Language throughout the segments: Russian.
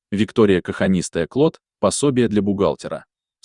Виктория Каханистая Клод, пособие для бухгалтера.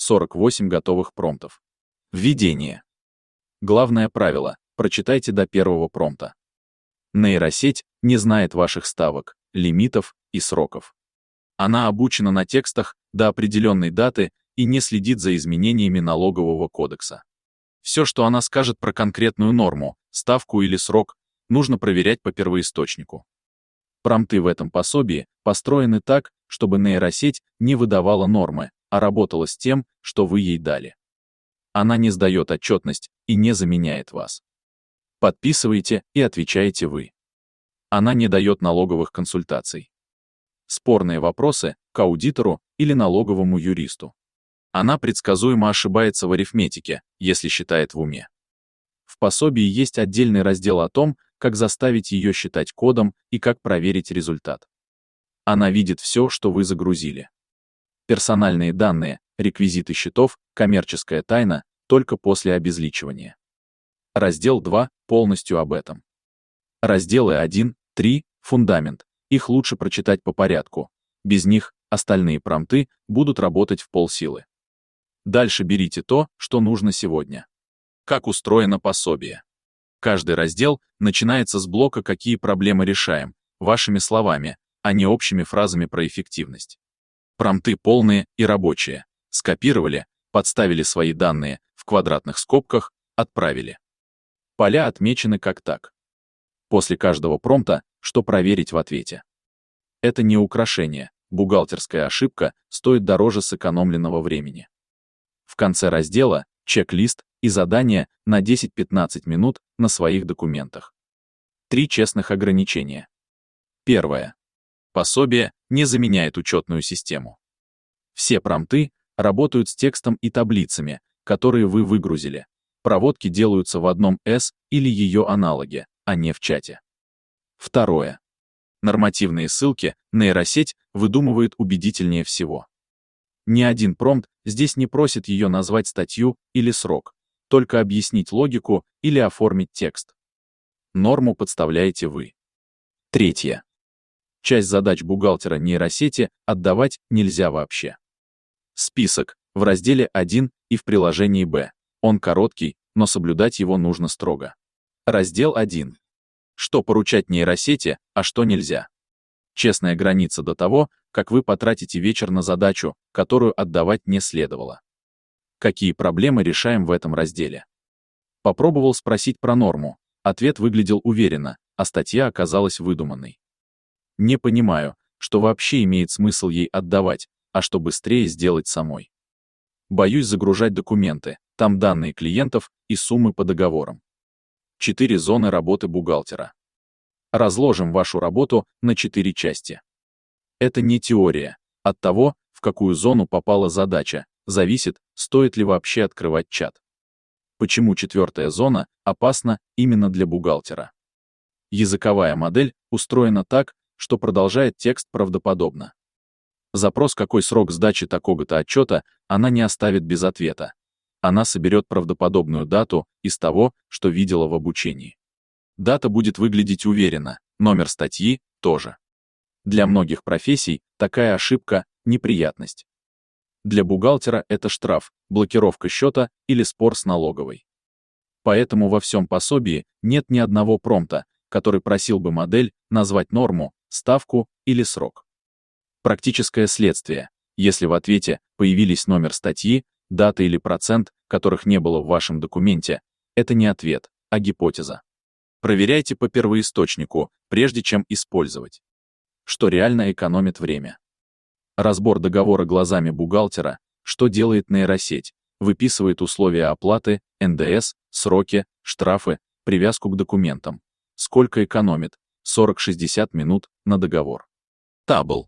48 готовых промптов. Введение. Главное правило – прочитайте до первого промпта. Нейросеть не знает ваших ставок, лимитов и сроков. Она обучена на текстах до определенной даты и не следит за изменениями налогового кодекса. Все, что она скажет про конкретную норму, ставку или срок, нужно проверять по первоисточнику. Промпты в этом пособии построены так, чтобы нейросеть не выдавала нормы, а работала с тем, что вы ей дали. Она не сдает отчетность и не заменяет вас. Подписываете и отвечаете вы. Она не дает налоговых консультаций. Спорные вопросы к аудитору или налоговому юристу. Она предсказуемо ошибается в арифметике, если считает в уме. В пособии есть отдельный раздел о том, как заставить ее считать кодом и как проверить результат. Она видит все, что вы загрузили. Персональные данные, реквизиты счетов, коммерческая тайна, только после обезличивания. Раздел 2 полностью об этом. Разделы 1, 3, фундамент. Их лучше прочитать по порядку. Без них остальные промпты будут работать в полсилы. Дальше берите то, что нужно сегодня. Как устроено пособие? Каждый раздел начинается с блока «Какие проблемы решаем», вашими словами, а не общими фразами про эффективность. Промпты полные и рабочие. Скопировали, подставили свои данные в квадратных скобках, отправили. Поля отмечены как так. После каждого промпта, что проверить в ответе. Это не украшение, бухгалтерская ошибка стоит дороже сэкономленного времени. В конце раздела чек-лист и задание на 10-15 минут на своих документах. 3 честных ограничения. Первое. Пособие не заменяет учетную систему. Все промпты работают с текстом и таблицами, которые вы выгрузили. Проводки делаются в одном S или ее аналоге, а не в чате. Второе. Нормативные ссылки нейросеть выдумывает убедительнее всего. Ни один промпт здесь не просит ее назвать статью или срок, только объяснить логику или оформить текст. Норму подставляете вы. Третье. Часть задач бухгалтера нейросети отдавать нельзя вообще. Список в разделе 1 и в приложении Б. Он короткий, но соблюдать его нужно строго. Раздел 1. Что поручать нейросети, а что нельзя. Честная граница до того, как вы потратите вечер на задачу, которую отдавать не следовало. Какие проблемы решаем в этом разделе? Попробовал спросить про норму. Ответ выглядел уверенно, а статья оказалась выдуманной. Не понимаю, что вообще имеет смысл ей отдавать, а что быстрее сделать самой. Боюсь загружать документы, там данные клиентов и суммы по договорам. 4 зоны работы бухгалтера. Разложим вашу работу на 4 части. Это не теория. От того, в какую зону попала задача, зависит, стоит ли вообще открывать чат. Почему 4-я зона опасна именно для бухгалтера? Языковая модель устроена так, что продолжает текст правдоподобно. Запрос «Какой срок сдачи такого-то отчета» она не оставит без ответа. Она соберет правдоподобную дату из того, что видела в обучении. Дата будет выглядеть уверенно, номер статьи тоже. Для многих профессий такая ошибка – неприятность. Для бухгалтера это штраф, блокировка счета или спор с налоговой. Поэтому во всем пособии нет ни одного промпта, который просил бы модель назвать норму, ставку или срок. Практическое следствие. Если в ответе появились номер статьи, дата или процент, которых не было в вашем документе, это не ответ, а гипотеза. Проверяйте по первоисточнику, прежде чем использовать. Что реально экономит время. Разбор договора глазами бухгалтера, что делает нейросеть, выписывает условия оплаты, НДС, сроки, штрафы, привязку к документам. Сколько экономит? 40-60 минут на договор. Табл.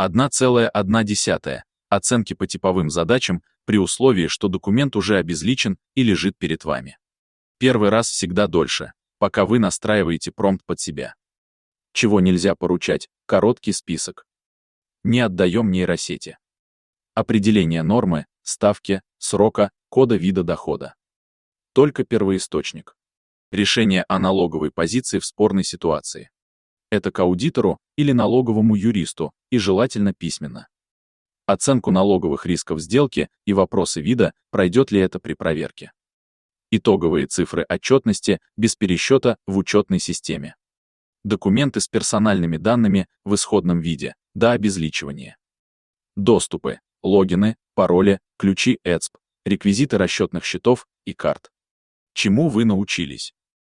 1,1. Оценки по типовым задачам при условии, что документ уже обезличен и лежит перед вами. Первый раз всегда дольше, пока вы настраиваете промпт под себя. Чего нельзя поручать? Короткий список. Не отдаем нейросети. Определение нормы, ставки, срока, кода вида дохода. Только первоисточник. Решение о налоговой позиции в спорной ситуации. Это к аудитору или налоговому юристу, и желательно письменно. Оценку налоговых рисков сделки и вопросы вида, пройдет ли это при проверке. Итоговые цифры отчетности без пересчета в учетной системе. Документы с персональными данными в исходном виде, до обезличивания. Доступы, логины, пароли, ключи ЭЦП, реквизиты расчетных счетов и карт. Чему вы научились?